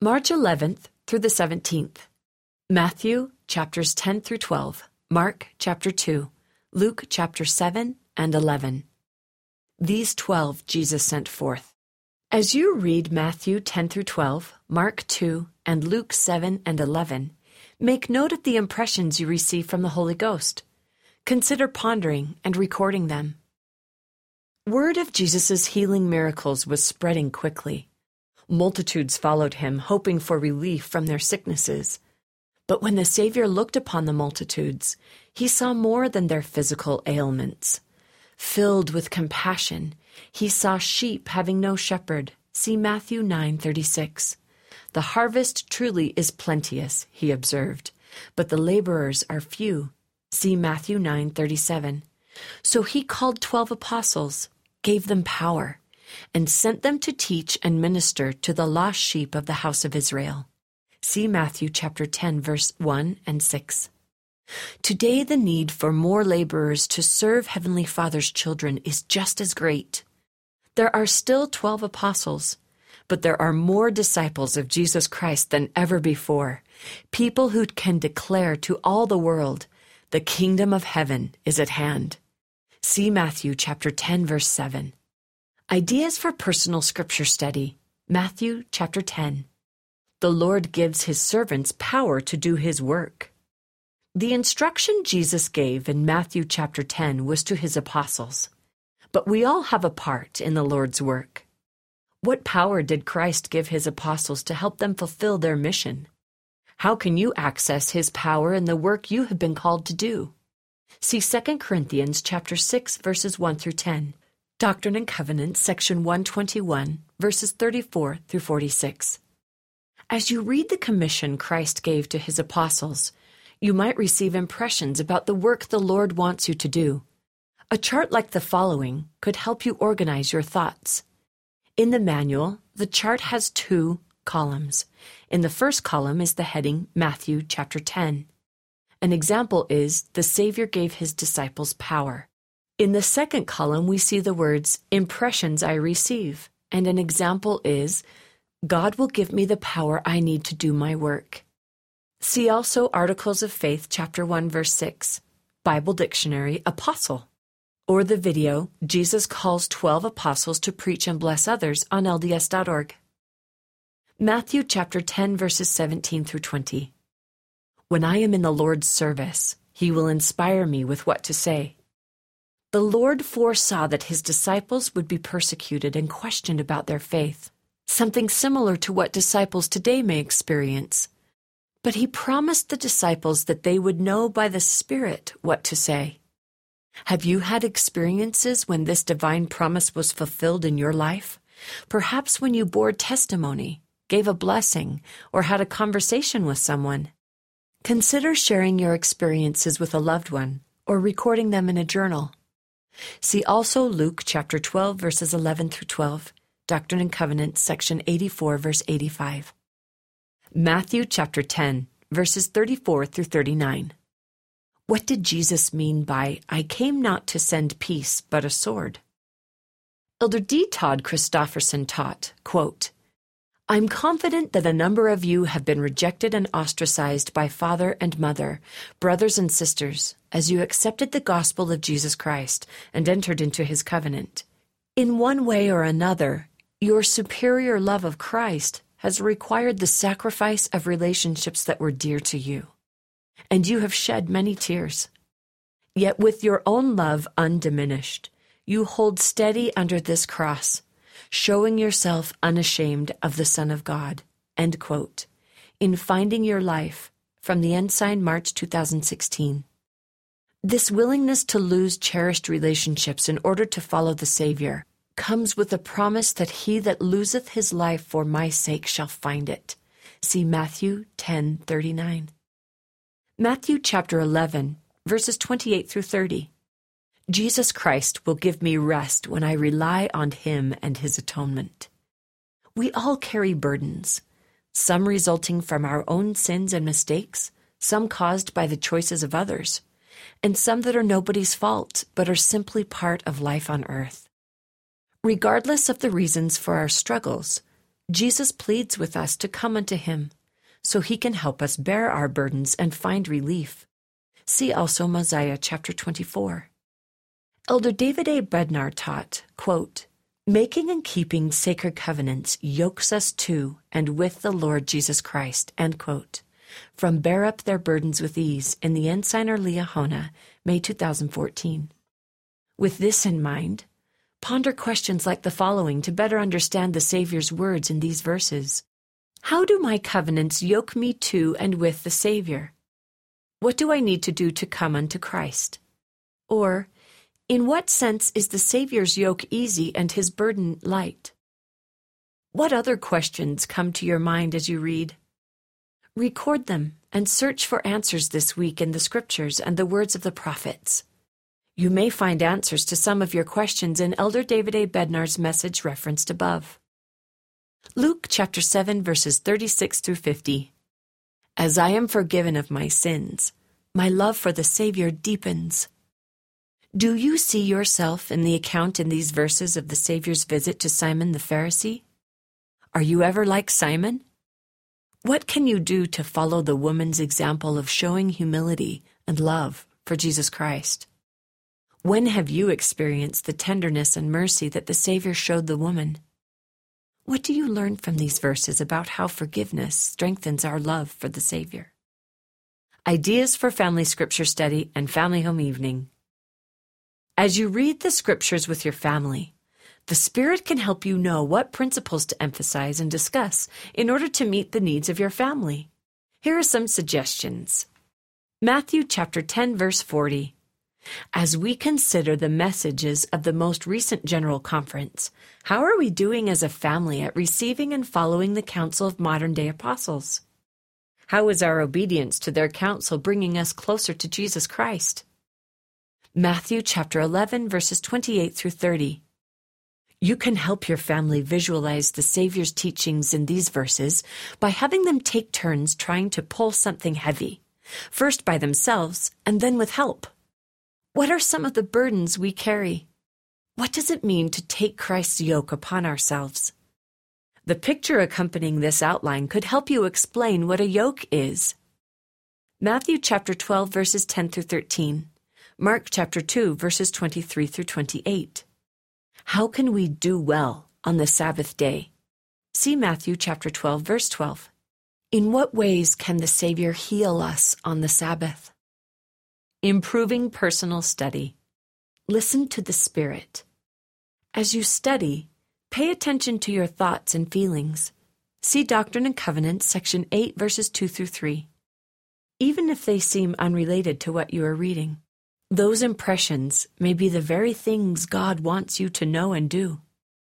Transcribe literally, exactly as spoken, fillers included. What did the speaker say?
March eleventh through the seventeenth. Matthew chapters ten through twelve, Mark chapter two, Luke chapter seven and eleven. These twelve Jesus sent forth. As you read Matthew ten through twelve, Mark two, and Luke seven and eleven, make note of the impressions you receive from the Holy Ghost. Consider pondering and recording them. Word of Jesus' healing miracles was spreading quickly. Multitudes followed him, hoping for relief from their sicknesses. But when the Savior looked upon the multitudes, he saw more than their physical ailments. Filled with compassion, he saw sheep having no shepherd. See Matthew nine thirty-six. The harvest truly is plenteous, he observed, but the laborers are few. See Matthew nine thirty-seven. So he called twelve apostles, gave them power, and sent them to teach and minister to the lost sheep of the house of Israel. See Matthew chapter ten, verse one and six. Today the need for more laborers to serve Heavenly Father's children is just as great. There are still twelve apostles, but there are more disciples of Jesus Christ than ever before, people who can declare to all the world, the kingdom of heaven is at hand. See Matthew chapter ten, verse seven. Ideas for personal scripture study. Matthew chapter ten. The Lord gives his servants power to do his work. The instruction Jesus gave in Matthew chapter ten was to his apostles, but we all have a part in the Lord's work. What power did Christ give his apostles to help them fulfill their mission? How can you access his power in the work you have been called to do? See Second Corinthians chapter six, verses one through ten, Doctrine and Covenants, section one twenty-one, verses thirty-four through forty-six. As you read the commission Christ gave to his apostles, you might receive impressions about the work the Lord wants you to do. A chart like the following could help you organize your thoughts. In the manual, the chart has two columns. In the first column is the heading Matthew chapter ten. An example is, the Savior gave his disciples power. In the second column, we see the words, impressions I receive, and an example is, God will give me the power I need to do my work. See also Articles of Faith, chapter one, verse six, Bible Dictionary, Apostle, or the video, Jesus Calls twelve Apostles to Preach and Bless Others on L D S dot org. Matthew chapter ten, verses seventeen through twenty. When I am in the Lord's service, he will inspire me with what to say. The Lord foresaw that his disciples would be persecuted and questioned about their faith, something similar to what disciples today may experience. But he promised the disciples that they would know by the Spirit what to say. Have you had experiences when this divine promise was fulfilled in your life? Perhaps when you bore testimony, gave a blessing, or had a conversation with someone. Consider sharing your experiences with a loved one or recording them in a journal. See also Luke chapter twelve, verses eleven through twelve, Doctrine and Covenants, section eighty-four, verse eighty-five. Matthew chapter ten, verses thirty-four through thirty-nine. What did Jesus mean by, I came not to send peace, but a sword? Elder D. Todd Christofferson taught, quote, I'm confident that a number of you have been rejected and ostracized by father and mother, brothers and sisters, as you accepted the gospel of Jesus Christ and entered into his covenant. In one way or another, your superior love of Christ has required the sacrifice of relationships that were dear to you, and you have shed many tears. Yet with your own love undiminished, you hold steady under this cross, showing yourself unashamed of the Son of God, end quote, in Finding Your Life, from the Ensign, March two thousand sixteen. This willingness to lose cherished relationships in order to follow the Savior comes with the promise that he that loseth his life for my sake shall find it. See Matthew ten thirty-nine. Matthew chapter eleven, verses twenty-eight through thirty. Jesus Christ will give me rest when I rely on him and his atonement. We all carry burdens, some resulting from our own sins and mistakes, some caused by the choices of others, and some that are nobody's fault but are simply part of life on earth. Regardless of the reasons for our struggles, Jesus pleads with us to come unto him, so he can help us bear our burdens and find relief. See also Mosiah chapter twenty-four. Elder David A. Bednar taught, quote, "Making and keeping sacred covenants yokes us to and with the Lord Jesus Christ," end quote, from Bear Up Their Burdens with Ease in the Ensign or Liahona, May two thousand fourteen. With this in mind, ponder questions like the following to better understand the Savior's words in these verses. How do my covenants yoke me to and with the Savior? What do I need to do to come unto Christ? Or, in what sense is the Savior's yoke easy and his burden light? What other questions come to your mind as you read? Record them and search for answers this week in the Scriptures and the words of the prophets. You may find answers to some of your questions in Elder David A. Bednar's message referenced above. Luke chapter seven, verses thirty-six through fifty. As I am forgiven of my sins, my love for the Savior deepens. Do you see yourself in the account in these verses of the Savior's visit to Simon the Pharisee? Are you ever like Simon? What can you do to follow the woman's example of showing humility and love for Jesus Christ? When have you experienced the tenderness and mercy that the Savior showed the woman? What do you learn from these verses about how forgiveness strengthens our love for the Savior? Ideas for Family Scripture Study and Family Home Evening. As you read the Scriptures with your family, the Spirit can help you know what principles to emphasize and discuss in order to meet the needs of your family. Here are some suggestions. Matthew chapter ten, verse forty. As we consider the messages of the most recent General Conference, how are we doing as a family at receiving and following the counsel of modern-day apostles? How is our obedience to their counsel bringing us closer to Jesus Christ? Matthew chapter eleven, verses twenty-eight through thirty. You can help your family visualize the Savior's teachings in these verses by having them take turns trying to pull something heavy, first by themselves and then with help. What are some of the burdens we carry? What does it mean to take Christ's yoke upon ourselves? The picture accompanying this outline could help you explain what a yoke is. Matthew chapter twelve, verses ten through thirteen. Mark chapter two, verses twenty-three through twenty-eight. How can we do well on the Sabbath day? See Matthew chapter twelve, verse twelve. In what ways can the Savior heal us on the Sabbath? Improving personal study. Listen to the Spirit. As you study, pay attention to your thoughts and feelings. See Doctrine and Covenants, section eight, verses two through three. Even if they seem unrelated to what you are reading, those impressions may be the very things God wants you to know and do.